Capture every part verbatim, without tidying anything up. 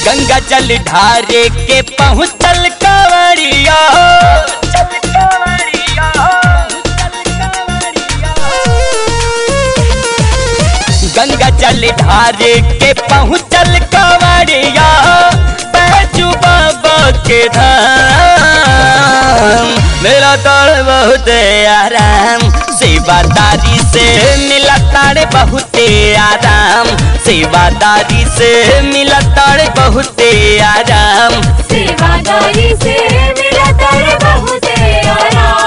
गंगा जल ढारे के पहुँचल कांवरिया गंगा जल ढारे के पहुँचल कांवरिया बैजू बाबा के धाम मेरा दौड़ बहुत आराम सेवादारी से मिला तारे बहुत आराम सेवादारी से मिला तारे बहुत आराम सेवादारी से मिला तारे बहुत आराम।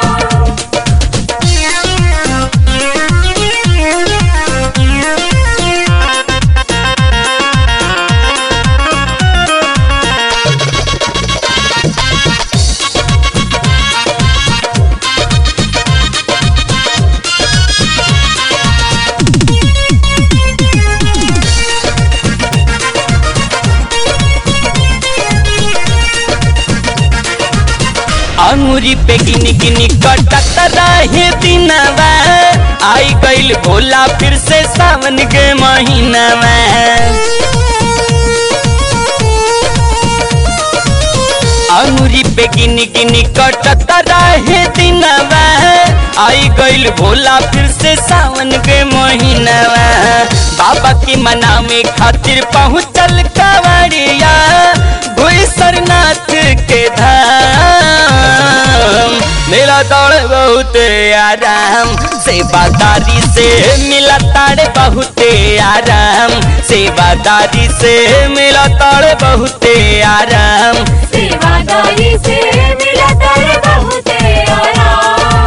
अंगूरी पे गिन गिन कटत रहे दिनवा आई गइल भोला फिर से सावन के महीनावा अंगूरी पे गिन गिन कटत रहे दिनवा आई गइल भोला फिर से सावन के महीनावा बाबा की मना में खातिर पहुँचल कांवरिया भुईसरनाथ के धाम मेरा दौड़ बहुत आराम सेवादारी से मिला तारे बहुत आराम सेवादारी से मिला तारे बहुत आराम सेवादारी से मिला तारे बहुत आराम।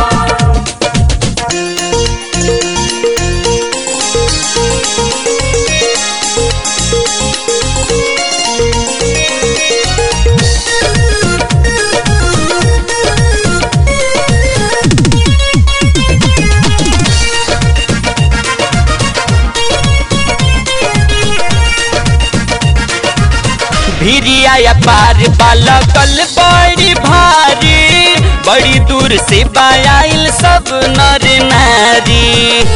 भिरिया या पार बाला कल बड़ी भारी बड़ी दूर से बायाइल सब नर नारी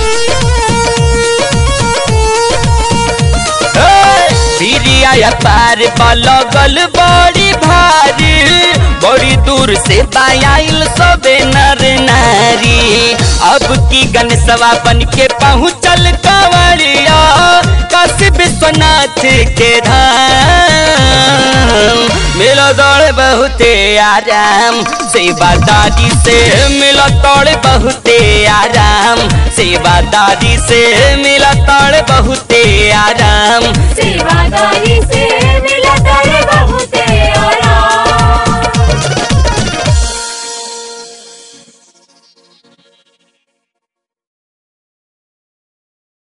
भिरिया या पार बाला कल बड़ी भारी बड़ी दूर से बायाइल सब नर नारी अब की गणेशवा बन के पहुँचल कांवरिया काशी विश्वनाथ के धाम मिला दौड़ बहुत आराम सेवादारी से मिला दौड़ बहुत आराम सेवादारी से मिला दौड़ बहुत आराम सेवादारी